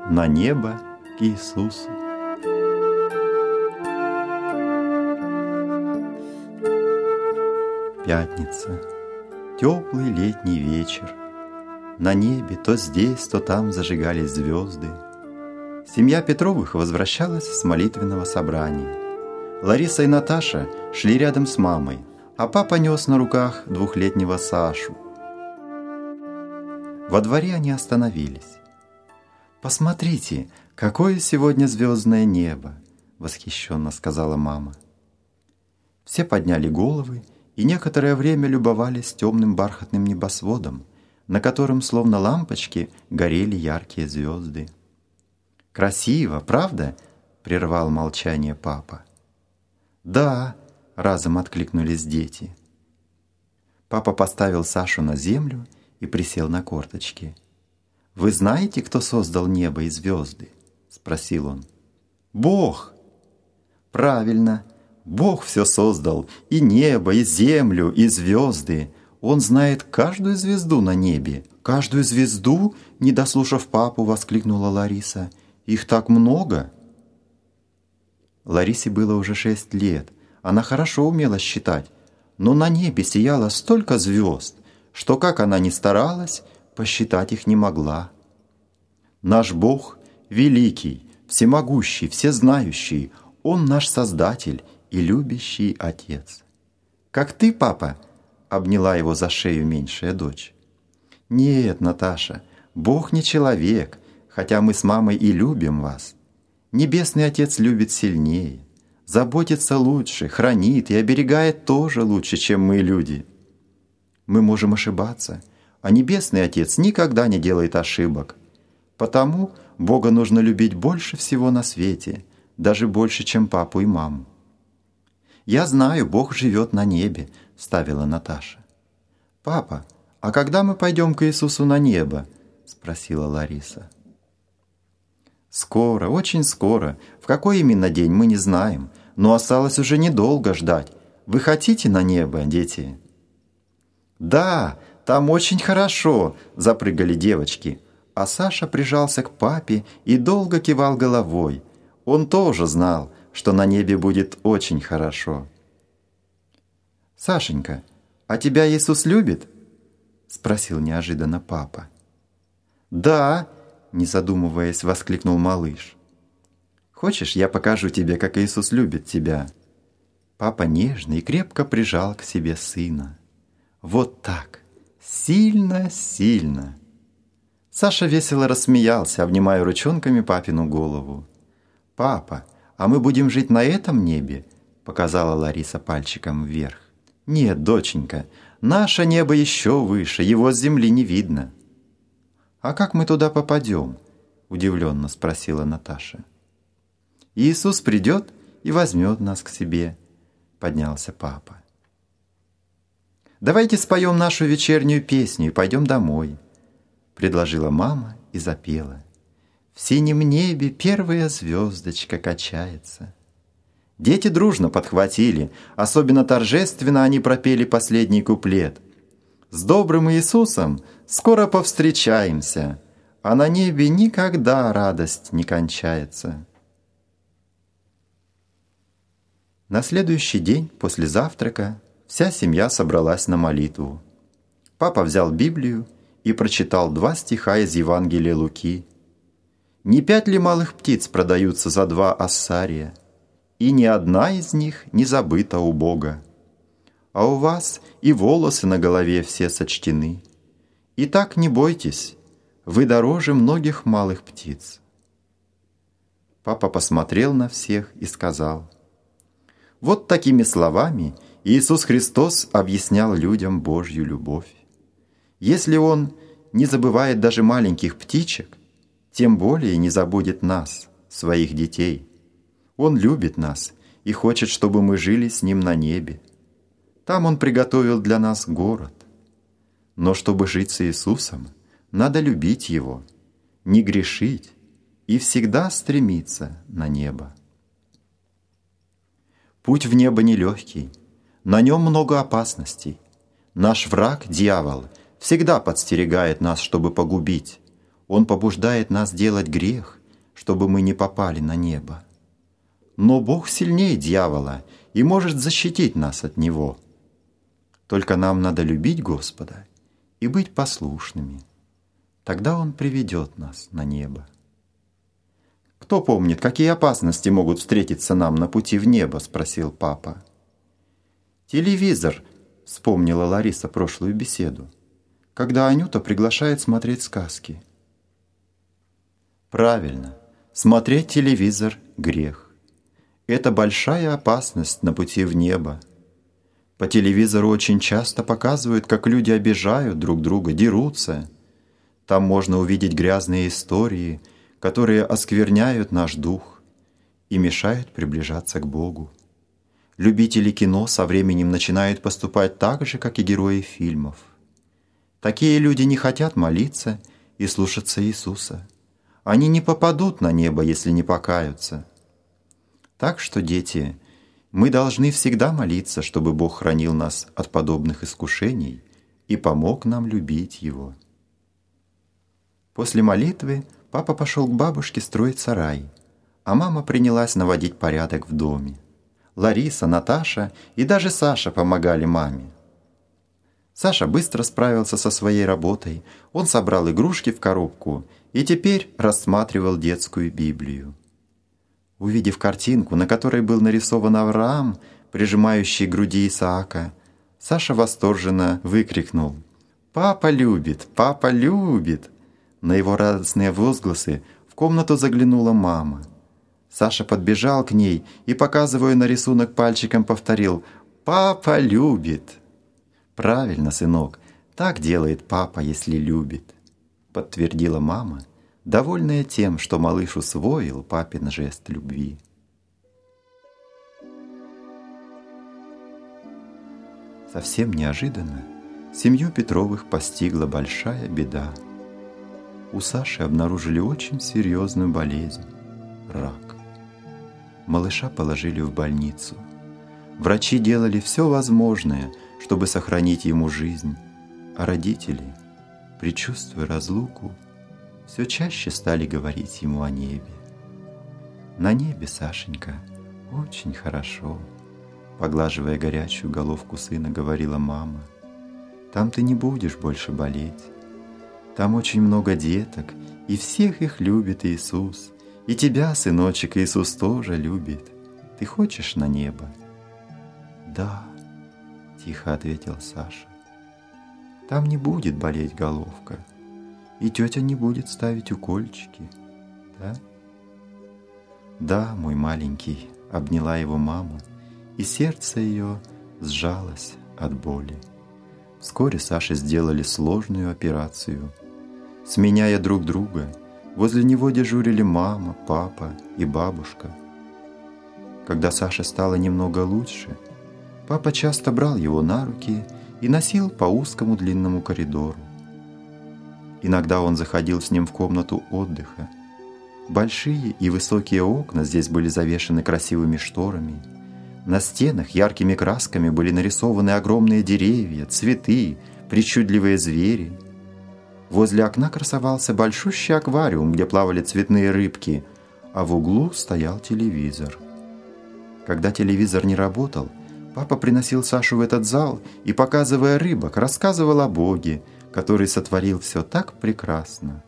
на небо к Иисусу. Пятница. Теплый летний вечер. На небе то здесь, то там зажигались звезды. Семья Петровых возвращалась с молитвенного собрания. Лариса и Наташа шли рядом с мамой, а папа нес на руках двухлетнего Сашу. Во дворе они остановились. «Посмотрите, какое сегодня звездное небо!» — восхищенно сказала мама. Все подняли головы и некоторое время любовались темным бархатным небосводом, на котором, словно лампочки, горели яркие звезды. «Красиво, правда?» — прервал молчание папа. «Да!» — разом откликнулись дети. Папа поставил Сашу на землю и присел на корточки. «Вы знаете, кто создал небо и звезды?» — спросил он. «Бог!» «Правильно! Бог все создал, и небо, и землю, и звезды. Он знает каждую звезду на небе». «Каждую звезду?» — не дослушав папу, воскликнула Лариса. «Их так много!» Ларисе было уже 6 лет. Она хорошо умела считать, но на небе сияло столько звезд, что, как она ни старалась, посчитать их не могла. Наш Бог великий, всемогущий, всезнающий. Он наш Создатель и любящий Отец. «Как ты, папа?» — обняла его за шею меньшая дочь. «Нет, Наташа, Бог не человек, хотя мы с мамой и любим вас. Небесный Отец любит сильнее, заботится лучше, хранит и оберегает тоже лучше, чем мы, люди. Мы можем ошибаться, а Небесный Отец никогда не делает ошибок. Потому Бога нужно любить больше всего на свете, даже больше, чем папу и маму». «Я знаю, Бог живет на небе», — вставила Наташа. «Папа, а когда мы пойдем к Иисусу на небо?» — спросила Лариса. «Скоро, очень скоро. В какой именно день, мы не знаем, но осталось уже недолго ждать. Вы хотите на небо, дети?» «Да, там очень хорошо!» – запрыгали девочки. А Саша прижался к папе и долго кивал головой. Он тоже знал, что на небе будет очень хорошо. «Сашенька, а тебя Иисус любит?» – спросил неожиданно папа. «Да!» – не задумываясь, воскликнул малыш. «Хочешь, я покажу тебе, как Иисус любит тебя?» Папа нежно и крепко прижал к себе сына. Вот так, сильно-сильно. Саша весело рассмеялся, обнимая ручонками папину голову. «Папа, а мы будем жить на этом небе?» – показала Лариса пальчиком вверх. «Нет, доченька, наше небо еще выше, его с земли не видно». «А как мы туда попадем?» – удивленно спросила Наташа. «Иисус придет и возьмет нас к себе», – поднялся папа. «Давайте споем нашу вечернюю песню и пойдем домой», – предложила мама и запела. «В синем небе первая звездочка качается». Дети дружно подхватили, особенно торжественно они пропели последний куплет. «С добрым Иисусом скоро повстречаемся, а на небе никогда радость не кончается». На следующий день после завтрака вся семья собралась на молитву. Папа взял Библию и прочитал 2 стиха из Евангелия Луки. «Не 5 ли малых птиц продаются за 2 ассария, и ни одна из них не забыта у Бога? А у вас и волосы на голове все сочтены. Итак, не бойтесь, вы дороже многих малых птиц». Папа посмотрел на всех и сказал: «Вот такими словами Иисус Христос объяснял людям Божью любовь. Если Он не забывает даже маленьких птичек, тем более не забудет нас, своих детей. Он любит нас и хочет, чтобы мы жили с Ним на небе. Там Он приготовил для нас город. Но чтобы жить с Иисусом, надо любить Его, не грешить и всегда стремиться на небо». Путь в небо нелегкий, на нем много опасностей. Наш враг, дьявол, всегда подстерегает нас, чтобы погубить. Он побуждает нас делать грех чтобы мы не попали на небо. Но Бог сильнее дьявола и может защитить нас от него. Только нам надо любить Господа и быть послушными. Тогда Он приведет нас на небо. «Кто помнит, какие опасности могут встретиться нам на пути в небо?» – спросил папа. «Телевизор», – вспомнила Лариса прошлую беседу, когда Анюта приглашает смотреть сказки. Правильно, смотреть телевизор – грех. Это большая опасность на пути в небо. По телевизору очень часто показывают, как люди обижают друг друга, дерутся. Там можно увидеть грязные истории, которые оскверняют наш дух и мешают приближаться к Богу. Любители кино со временем начинают поступать так же, как и герои фильмов. Такие люди не хотят молиться и слушаться Иисуса. Они не попадут на небо, если не покаются. Так что, дети, мы должны всегда молиться, чтобы Бог хранил нас от подобных искушений и помог нам любить Его. После молитвы папа пошел к бабушке строить сарай, а мама принялась наводить порядок в доме. Лариса, Наташа и даже Саша помогали маме. Саша быстро справился со своей работой, он собрал игрушки в коробку и теперь рассматривал детскую Библию. Увидев картинку, на которой был нарисован Авраам, прижимающий к груди Исаака, Саша восторженно выкрикнул: «Папа любит! Папа любит!» На его радостные возгласы в комнату заглянула мама. Саша подбежал к ней и, показывая на рисунок пальчиком, повторил: «Папа любит!» «Правильно, сынок, так делает папа, если любит», — подтвердила мама, довольная тем, что малыш усвоил папин жест любви. Совсем неожиданно семью Петровых постигла большая беда. У Саши обнаружили очень серьезную болезнь – рак. Малыша положили в больницу. Врачи делали все возможное, чтобы сохранить ему жизнь, а родители, предчувствуя разлуку, все чаще стали говорить ему о небе. «На небе, Сашенька, очень хорошо», — поглаживая горячую головку сына, говорила мама. «Там ты не будешь больше болеть. Там очень много деток, и всех их любит Иисус. И тебя, сыночек, Иисус тоже любит. Ты хочешь на небо?» «Да», — тихо ответил Саша. «Там не будет болеть головка, и тетя не будет ставить укольчики, да?» «Да, мой маленький», — обняла его мама, и сердце ее сжалось от боли. Вскоре Саше сделали сложную операцию. Сменяя друг друга, возле него дежурили мама, папа и бабушка. Когда Саше стало немного лучше, папа часто брал его на руки и носил по узкому длинному коридору. Иногда он заходил с ним в комнату отдыха. Большие и высокие окна здесь были завешены красивыми шторами. На стенах яркими красками были нарисованы огромные деревья, цветы, причудливые звери. Возле окна красовался большущий аквариум, где плавали цветные рыбки, а в углу стоял телевизор. Когда телевизор не работал, папа приносил Сашу в этот зал и, показывая рыбок, рассказывал о Боге, который сотворил все так прекрасно.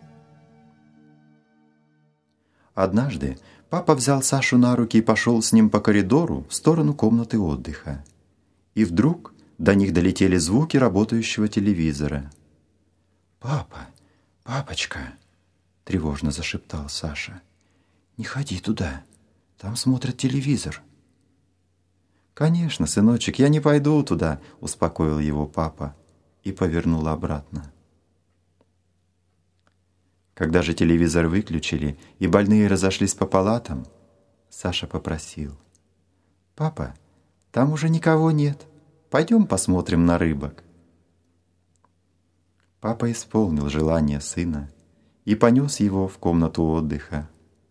Однажды папа взял Сашу на руки и пошел с ним по коридору в сторону комнаты отдыха. И вдруг до них долетели звуки работающего телевизора. «Папа, папочка!» – тревожно зашептал Саша. «Не ходи туда, там смотрят телевизор». «Конечно, сыночек, я не пойду туда», – успокоил его папа и повернул обратно. Когда же телевизор выключили и больные разошлись по палатам, Саша попросил: «Папа, там уже никого нет, пойдем посмотрим на рыбок». Папа исполнил желание сына и понес его в комнату отдыха.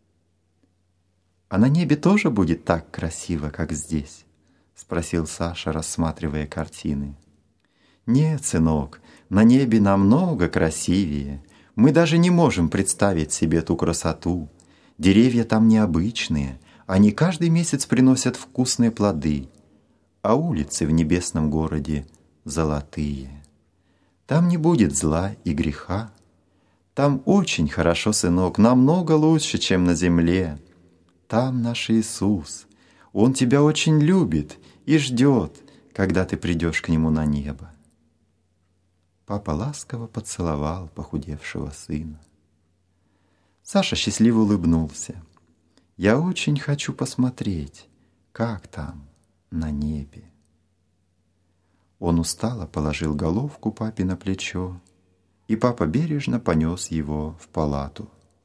«А на небе тоже будет так красиво, как здесь?» — спросил Саша, рассматривая картины. «Нет, сынок, на небе намного красивее. Мы даже не можем представить себе ту красоту. Деревья там необычные, они каждый месяц приносят вкусные плоды, а улицы в небесном городе золотые. Там не будет зла и греха. Там очень хорошо, сынок, намного лучше, чем на земле. Там наш Иисус. Он тебя очень любит и ждет, когда ты придешь к Нему на небо. Папа ласково поцеловал похудевшего сына. Саша счастливо улыбнулся. «Я очень хочу посмотреть, как там на небе». Он устало положил головку папе на плечо, и папа бережно понес его в палату.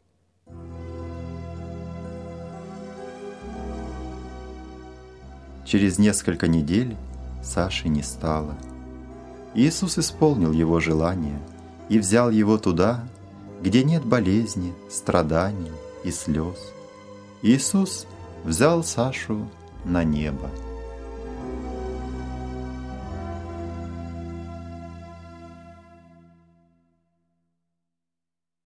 Через несколько недель Саши не стало. Иисус исполнил его желание и взял его туда, где нет болезни, страданий и слез. Иисус взял Сашу на небо.